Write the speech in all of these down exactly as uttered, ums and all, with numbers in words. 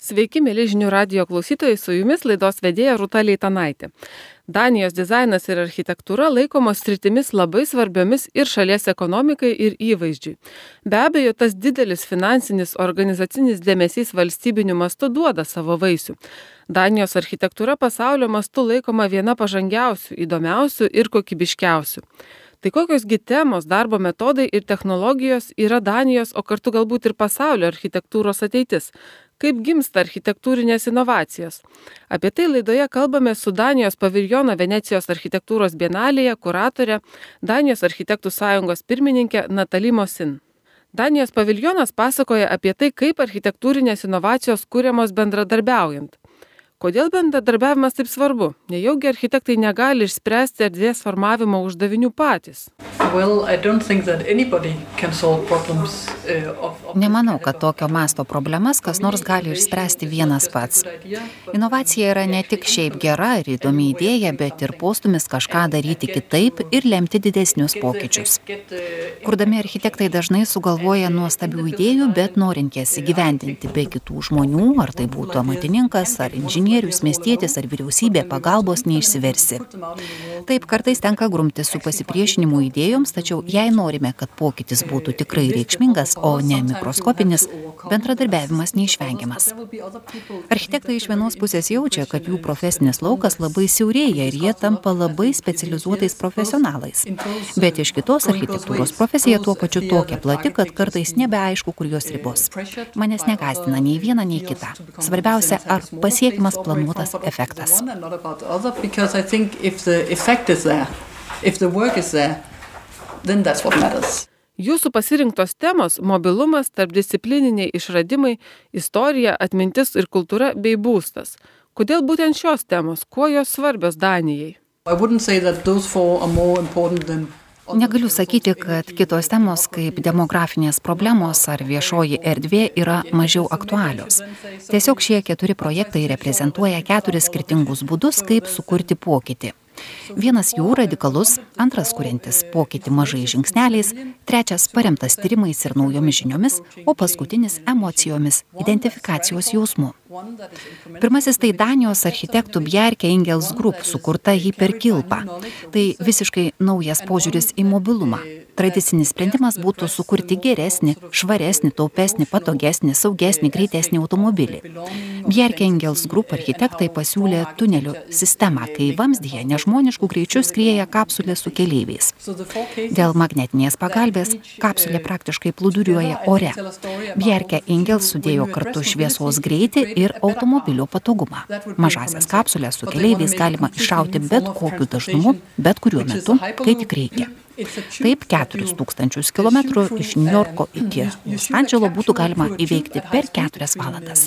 Sveiki, mėly žinių radijo klausytojai, su jumis laidos vedėja Rūta Leitanaitė. Danijos dizainas ir architektūra laikomos sritimis labai svarbiomis ir šalies ekonomikai, ir įvaizdžiui. Be abejo, tas didelis finansinis organizacinis dėmesys valstybiniu mastu duoda savo vaisių. Danijos architektūra pasaulio mastu laikoma viena pažangiausių, įdomiausių ir kokybiškiausių. Tai kokios gi temos, darbo metodai ir technologijos yra Danijos, o kartu galbūt ir pasaulio architektūros ateitis? Kaip gimsta architektūrinės inovacijos? Apie tai laidoje kalbame su Danijos paviljono Venecijos architektūros bienalėje kuratorė, Danijos architektų sąjungos pirmininkė Nathalie Mosin. Danijos paviljonas pasakoja apie tai, kaip architektūrinės inovacijos kuriamos bendradarbiaujant. Kodėl bendradarbiavimas taip svarbu? Nejaugi architektai negali išspręsti erdvės formavimo uždavinių patys? Well, I don't think that anybody can solve problems uh, of, of Nemanau, kad tokio masto problemas kas nors gali išspręsti vienas pats. Inovacija yra ne tik šiaip gera ir įdomi idėja, bet ir postumis kažką daryti kitaip ir lemti didesnius pokyčius. Kurdami architektai dažnai sugalvoja nuostabių idėjų, bet norint jas įgyvendinti be kitų žmonių, ar tai būtų amatininkas, ar inžinierius, miestietis, ar vyriausybė, pagalbos neišsiversi. Taip, kartais tenka grumtis su pasipriešinimu idėjoms, tačiau jei norime, kad pokytis būtų tikrai reikšmingas, o ne mikroskopinis, bendradarbiavimas neišvengiamas. Architektai iš vienos pusės jaučia, kad jų profesinis laukas labai siaurėja ir jie tampa labai specializuotais profesionalais. Bet iš kitos architektūros profesija tuo pačiu tokia plati, kad kartais nebeaišku, kur jos ribos. Manęs negąsdina nei viena, nei kita. Svarbiausia, ar pasiekiamas planuotas efektas. Jūsų pasirinktos temos – mobilumas, tarpdisciplininiai išradimai, istorija, atmintis ir kultūra bei būstas. Kodėl būtent šios temos? Kuo jos svarbios Danijai? Negaliu sakyti, kad kitos temos kaip demografinės problemos ar viešoji erdvė yra mažiau aktualios. Tiesiog šie keturi projektai reprezentuoja keturis skirtingus būdus, kaip sukurti pokytį. Vienas jų radikalus, antras kuriantis pokytį mažais žingsneliais, trečias paremtas tyrimais ir naujomis žiniomis, o paskutinis emocijomis, identifikacijos jausmu. Pirmasis tai Danijos architektų Bjarke Ingels Group sukurta hiperkilpa. Tai visiškai naujas požiūris į mobilumą. Tradicinis sprendimas būtų sukurti geresnį, švaresnį, taupesnį, patogesnį, saugesnį, greitesnį automobilį. Bjarke Ingels Group architektai pasiūlė tunelių sistemą, kai vamzdyje nežmoniškų greičių skrieja kapsulė su keleiviais. Dėl magnetinės pagalbės kapsulė praktiškai plūduriuoja ore. Bjarke Ingels sudėjo kartu šviesos greitį ir automobilio patogumą. Mažasias kapsulės su keleiviais galima iššauti bet kokiu dažnumu, bet kuriuo metu, kai tik reikia. Taip, keturis tūkstančius kilometrų iš Niujorko iki Los Andželo būtų galima įveikti per keturias valandas.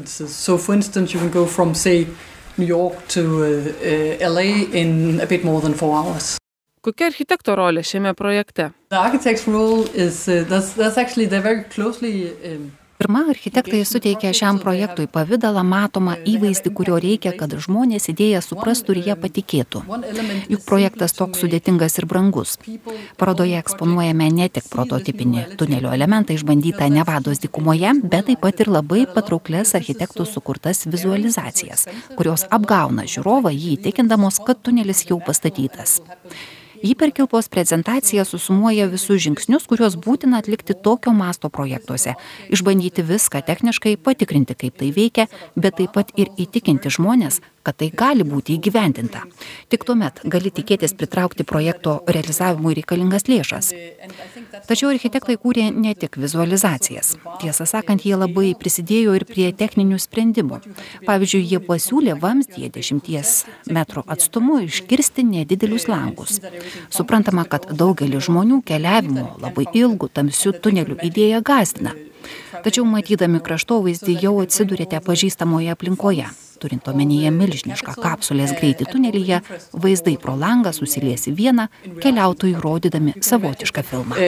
So, for instance, you can go from, say, New York to uh, L A in a bit more than four hours. Kokia architekto rolė šiame projekte? The architect's role is, uh, that's, that's actually, they're very closely... Um, Pirma, architektai suteikia šiam projektui pavidalą matomą įvaizdį, kurio reikia, kad žmonės idėją suprastų ir ją patikėtų. Juk projektas toks sudėtingas ir brangus. Parodoje eksponuojame ne tik prototipinį tunelio elementą išbandytą Nevados dykumoje, bet taip pat ir labai patrauklias architektų sukurtas vizualizacijas, kurios apgauna žiūrovą jį įtikindamos, kad tunelis jau pastatytas. Hiperkilpos prezentacija susumuoja visus žingsnius, kuriuos būtina atlikti tokio masto projektuose, išbandyti viską techniškai, patikrinti, kaip tai veikia, bet taip pat ir įtikinti žmonės, kad tai gali būti įgyvendinta. Tik tuomet gali tikėtis pritraukti projekto realizavimui reikalingas lėšas. Tačiau architektai kūrė ne tik vizualizacijas. Tiesą sakant, jie labai prisidėjo ir prie techninių sprendimų. Pavyzdžiui, jie pasiūlė vamzdyje dešimties metrų atstumu iškirsti nedidelius langus. Suprantama, kad daugelį žmonių keliavimo labai ilgų tamsių tunelių idėja gąsdina. Tačiau matydami kraštovaizdį jau atsidurėte pažįstamoje aplinkoje. Turint omenyje milžinišką kapsulės greitį tunelyje, vaizdai pro langą susilies į vieną, keliautojai rodydami savotišką filmą.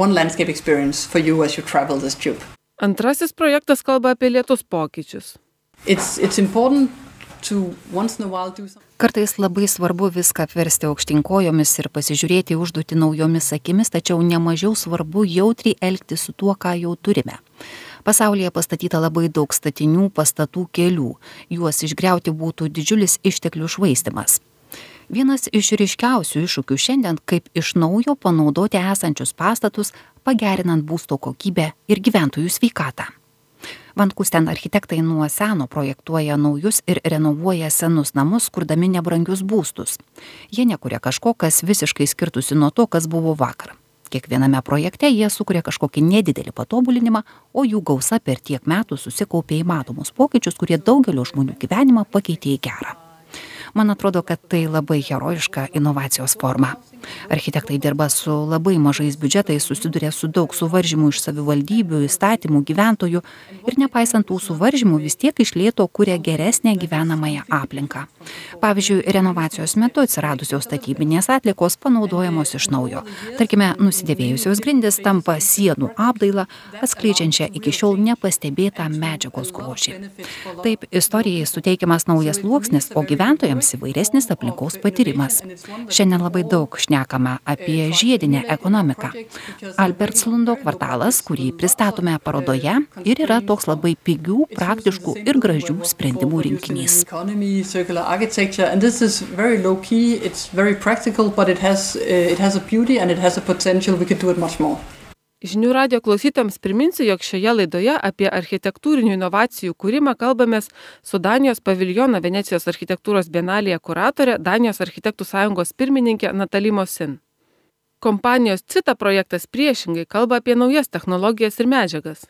Antrasis projektas kalba apie lėtus pokyčius. It's, it's important to once in a while do something. Kartais labai svarbu viską apversti aukštyn kojomis ir pasižiūrėti užduotį naujomis akimis, tačiau nemažiau svarbu jautriai elgtis su tuo, ką jau turime. Pasaulyje pastatyta labai daug statinių, pastatų, kelių. Juos išgriauti būtų didžiulis išteklių švaistimas. Vienas iš ryškiausių iššūkių šiandien, kaip iš naujo panaudoti esančius pastatus, pagerinant būsto kokybę ir gyventojų sveikatą. Van Kusten architektai nuo seno projektuoja naujus ir renovuoja senus namus, kurdami nebrangius būstus. Jie nekuria kažko, kas visiškai skirtusi nuo to, kas buvo vakar. Kiekviename projekte jie sukuria kažkokį nedidelį patobulinimą, o jų gausa per tiek metų susikaupė į matomus pokyčius, kurie daugelio žmonių gyvenimą pakeitė į gerą. Man atrodo, kad tai labai herojiška inovacijos forma. Architektai dirba su labai mažais biudžetais, susiduria su daug suvaržymų iš savivaldybių, įstatymų, gyventojų ir nepaisant tų suvaržymų vis tiek iš lėto kuria geresnę gyvenamąją aplinką. Pavyzdžiui, renovacijos metu atsiradusios statybinės atliekos panaudojamos iš naujo. Tarkime, nusidėvėjusios grindys tampa sienų apdaila, atskleidžiančia iki šiol nepastebėtą medžiagos grožį. Taip, istorijai suteikiamas naujas sluoksnis, o gyventojams įvairesnis aplinkos patyrimas. Šiandien labai daug šnekama apie žiedinę ekonomiką. Albertslundo kvartalas, kurį pristatome parodoje, ir yra toks labai pigių, praktiškų ir gražių sprendimų rinkinys. Žinių radijo klausytojams priminsiu, jog šioje laidoje apie architektūrinių inovacijų kūrimą kalbamės su Danijos paviljono Venecijos architektūros bienalėje kuratorė, Danijos architektų sąjungos pirmininkė Nathalie Mosin. Kompanijos CITA projektas priešingai kalba apie naujas technologijas ir medžiagas.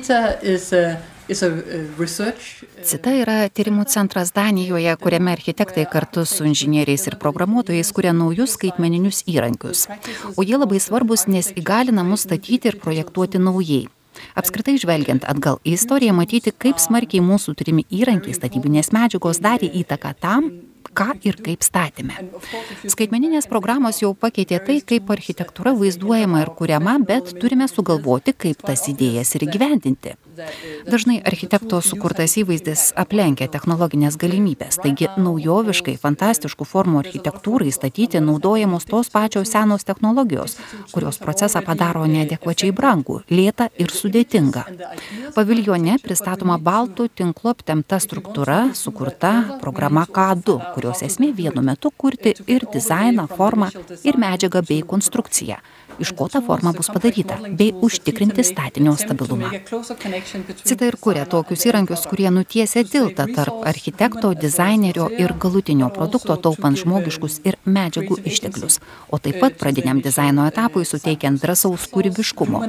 CITA yra tyrimų centras Danijoje, kuriame architektai kartu su inžinieriais ir programuotojais kuria naujus skaitmeninius įrankius. O jie labai svarbus, nes įgalina mus statyti ir projektuoti naujai. Apskritai žvelgiant atgal į istoriją, matyti, kaip smarkiai mūsų turimi įrankiai statybinės medžiagos darė įtaką tam, ką ir kaip statėme. Skaitmeninės programos jau pakeitė tai, kaip architektūra vaizduojama ir kuriama, bet turime sugalvoti, kaip tas idėjas ir įgyvendinti. Dažnai architekto sukurtas įvaizdis aplenkia technologinės galimybės, taigi naujoviškai, fantastiškų formų architektūrai statyti naudojamos tos pačios senos technologijos, kurios procesą padaro neadekvačiai brangų, lėtą ir sudėtingą. Paviljone pristatoma baltų tinklo aptempta struktūra, sukurta programa K du, kurios esmė vienu metu kurti ir dizainą, formą, ir medžiagą bei konstrukciją, iš ko ta forma bus padaryta, bei užtikrinti statinio stabilumą. CITA ir kuria tokius įrankius, kurie nutiesia tiltą tarp architekto, dizainerio ir galutinio produkto, taupant žmogiškus ir medžiagų išteklius, o taip pat pradiniam dizaino etapui suteikiant drąsaus kūrybiškumo.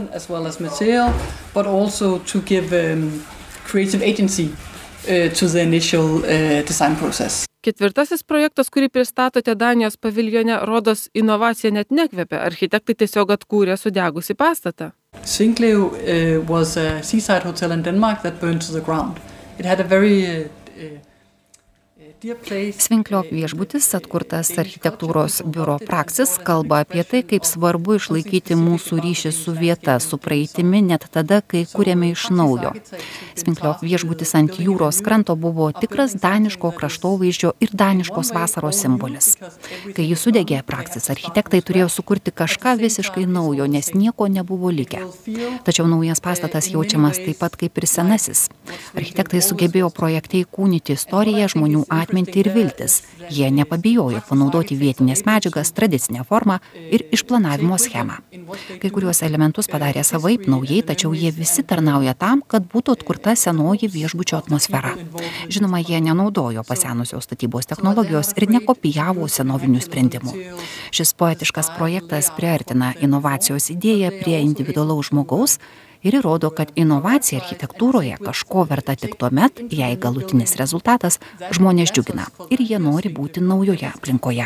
Ketvirtasis projektas, kurį pristatote Danijos paviljone, rodos inovacija net nekvepia. Architektai tiesiog atkūrė sudegusį pastatą. Svinkløv uh, was a seaside hotel in Denmark that burned to the ground. It had a very uh, uh, Svinklio viešbutis, atkurtas architektūros biuro Praksis, kalba apie tai, kaip svarbu išlaikyti mūsų ryšį su vieta, su praeitimi, net tada, kai kūrėme iš naujo. Svinklio viešbutis ant jūros kranto buvo tikras daniško kraštovaizdžio ir daniškos vasaros simbolis. Kai jis sudegė, Praksis architektai turėjo sukurti kažką visiškai naujo, nes nieko nebuvo likę. Tačiau naujas pastatas jaučiamas taip pat kaip ir senasis. Architektai sugebėjo projekte įkūnyti istoriją, žmonių atmintį, minti ir viltis. Jie nepabijojo panaudoti vietinės medžiagas, tradicinę formą ir išplanavimo schemą. Kai kuriuos elementus padarė savaip, naujai, tačiau jie visi tarnauja tam, kad būtų atkurta senoji viešbučio atmosfera. Žinoma, jie nenaudojo pasenusios statybos technologijos ir nekopijavo senovinių sprendimų. Šis poetiškas projektas priartina inovacijos idėją prie individualaus žmogaus ir įrodo, kad inovacija architektūroje kažko verta tik tuomet, jei galutinis rezultatas žmonės džiugina ir jie nori būti naujoje aplinkoje.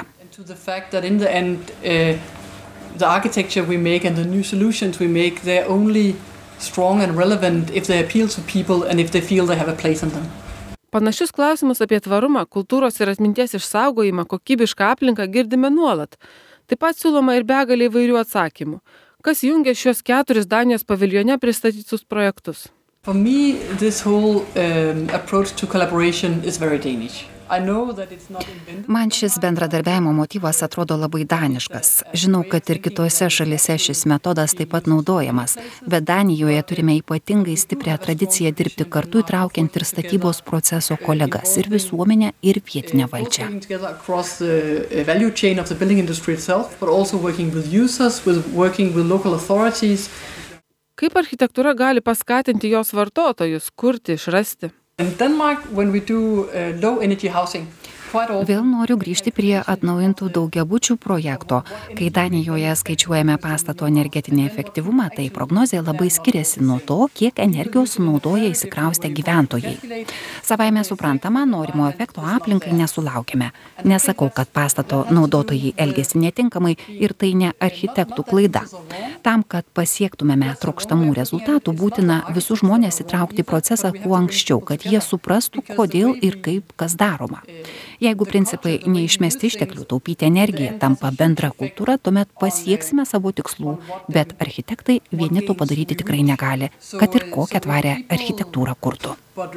Panašius klausimus apie tvarumą, kultūros ir atminties išsaugojimą, kokybišką aplinką girdime nuolat. Taip pat siūloma ir begalė įvairių atsakymų. Kas jungia šios keturis Danijos paviljone pristatytus projektus? For me, this whole um, approach to collaboration is very Danish. Man šis bendradarbiavimo motyvas atrodo labai daniškas. Žinau, kad ir kitose šalise šis metodas taip pat naudojamas, bet Danijoje turime ypatingai stiprią tradiciją dirbti kartu, įtraukiant ir statybos proceso kolegas, ir visuomenę, ir vietinę valdžią. Kaip architektūra gali paskatinti jos vartotojus kurti, išrasti? In Denmark, when we do uh, low energy housing, Vėl noriu grįžti prie atnaujintų daugiabučių projekto. Kai Danijoje skaičiuojame pastato energetinį efektyvumą, tai prognozė labai skiriasi nuo to, kiek energijos sunaudoja įsikraustę gyventojai. Savaime suprantama, norimo efekto aplinkai nesulaukime. Nesakau, kad pastato naudotojai elgesi netinkamai ir tai ne architektų klaida. Tam, kad pasiektumėme trokštamų rezultatų, būtina visus žmonės įtraukti į procesą kuo anksčiau, kad jie suprastų, kodėl ir kaip kas daroma. Jeigu principai neišmesti išteklių, taupyti energiją tampa bendra kultūra, tuomet pasieksime savo tikslų, bet architektai vieni to padaryti tikrai negali, kad ir kokią tvarę architektūrą kurtų.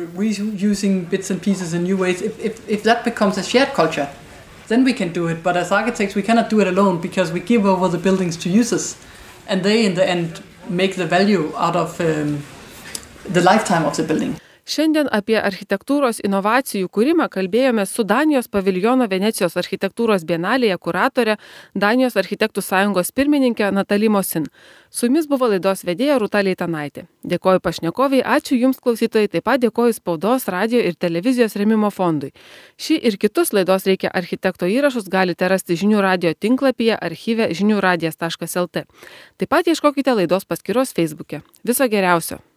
Then we can do it, but as architects we cannot do it alone because we give over the buildings to users and they in the end make the value out of um, the lifetime of the building. Šiandien apie architektūros inovacijų kūrimą kalbėjome su Danijos paviljono Venecijos architektūros bienalėje kuratore, Danijos architektų sąjungos pirmininkė Natali Mosin. Su jumis buvo laidos vedėja Rūta Leitanaitė. Dėkoju pašnekoviai, ačiū jums klausytojai, taip pat dėkoju Spaudos, radio ir televizijos rėmimo fondui. Šį ir kitus laidos reikia architekto įrašus galite rasti žinių radio tinklapyje archyve žinių radijas taškas lt. Taip pat ieškokite laidos paskyros Facebook'e. Viso geriausio.